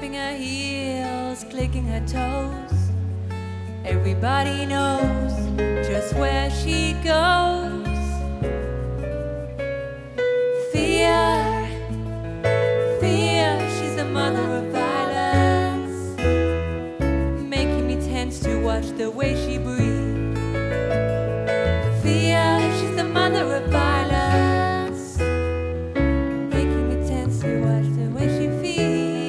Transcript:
tapping her heels, clicking her toes. Everybody knows just where she